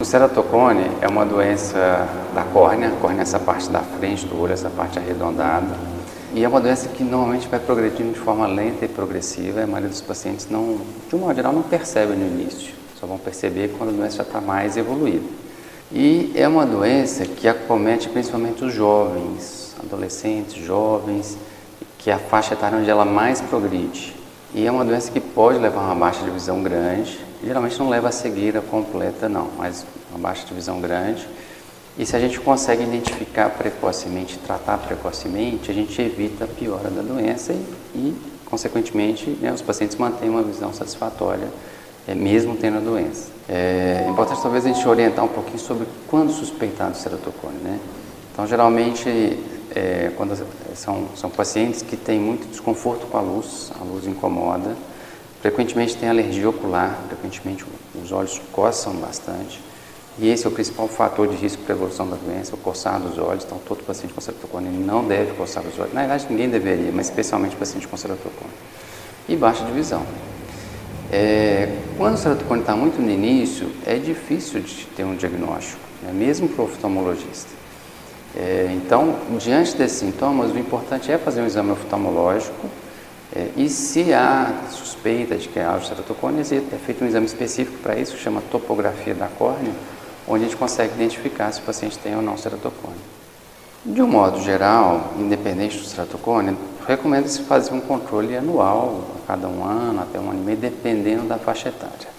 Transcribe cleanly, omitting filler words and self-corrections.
ceratocone é uma doença da córnea. A córnea é essa parte da frente do olho, essa parte arredondada. E é uma doença que normalmente vai progredindo de forma lenta e progressiva. A maioria dos pacientes, não, de um modo geral, não percebe no início. Só vão perceber quando a doença já está mais evoluída. E é uma doença que acomete principalmente os jovens, adolescentes, jovens, que é a faixa etária onde ela mais progride. E é uma doença que pode levar a uma baixa de visão grande. Geralmente não leva a cegueira completa não, mas uma baixa de visão grande. E se a gente consegue identificar precocemente, tratar precocemente, a gente evita a piora da doença e consequentemente, né, os pacientes mantêm uma visão satisfatória, mesmo tendo a doença. É importante talvez a gente orientar um pouquinho sobre quando suspeitar do ceratocone, né? Então, geralmente, quando são pacientes que têm muito desconforto com a luz incomoda, frequentemente tem alergia ocular, frequentemente os olhos coçam bastante, e esse é o principal fator de risco para a evolução da doença, o coçar dos olhos. Então, todo paciente com ceratocone não deve coçar os olhos. Na verdade, ninguém deveria, mas especialmente paciente com ceratocone. E baixa de visão. Quando o ceratocone está muito no início, é difícil de ter um diagnóstico, né? Mesmo para o oftalmologista. Então, diante desses sintomas, o importante é fazer um exame oftalmológico e se há suspeita de que há ceratocone, é feito um exame específico para isso, que chama topografia da córnea, onde a gente consegue identificar se o paciente tem ou não ceratocone. De um modo geral, independente do ceratocone, recomenda-se fazer um controle anual, a cada um ano, até um ano e meio, dependendo da faixa etária.